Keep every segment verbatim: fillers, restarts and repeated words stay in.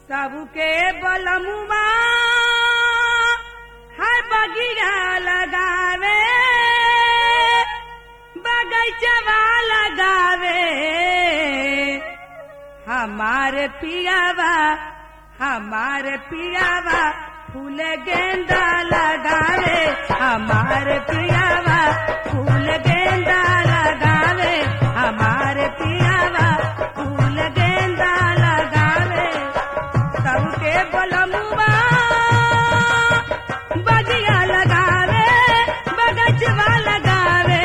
सबके बलमुआ है बगिया लगावे, बगैचवा लगावे, हमारे पियावा हमारे पियावा फूल गेंदा लगावे, हमारे पियावा फूल गेंदा लगावे, हमारे पियावा फूल गेंदा लगावे। सबके बलमुआ बगिया लगावे, बगचवा लगावे,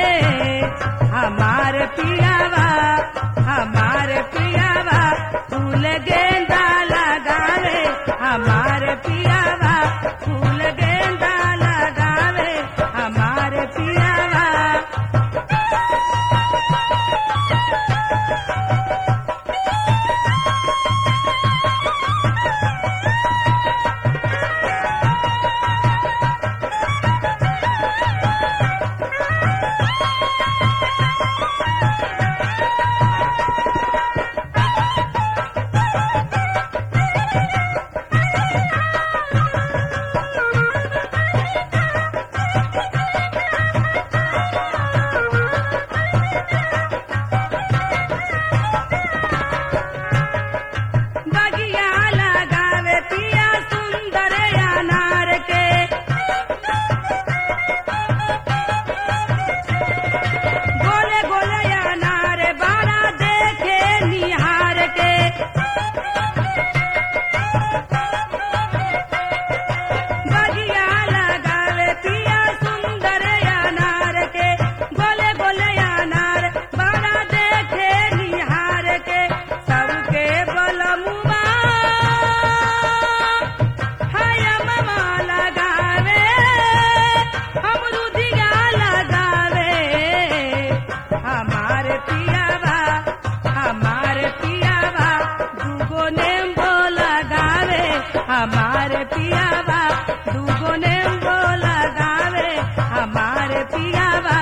हमारे पियावा हमारे पियावा फूल गेंदा लगावे, हमारे पियावा फूल गेंदा लगावे, हमारे पियावा। हमारे पियावा दूगो नींबू लगावे, हमारे पियावा।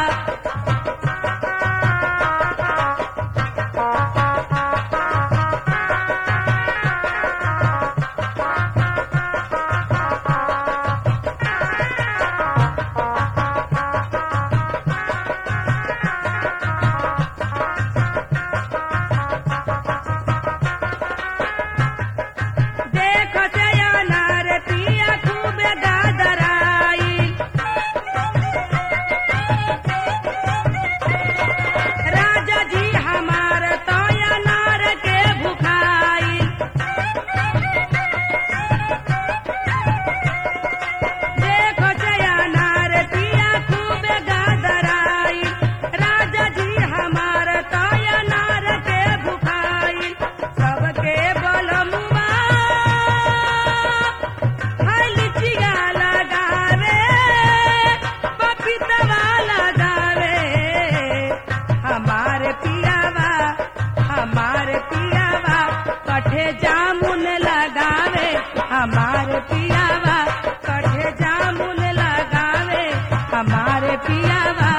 जामुन लगावे, हमारे पियावा कठे जामुन लगावे, हमारे पियावा।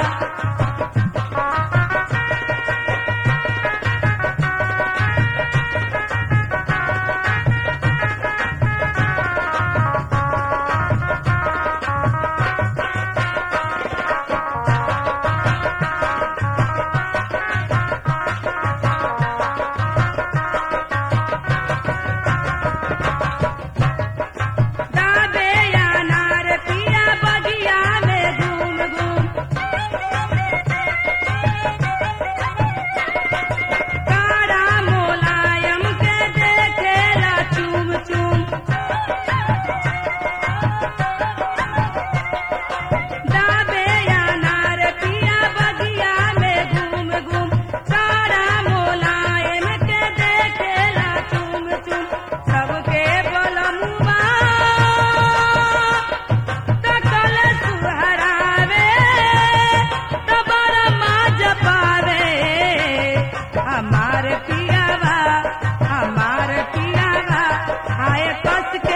हमारे पियावा हमारे पियावा आए कस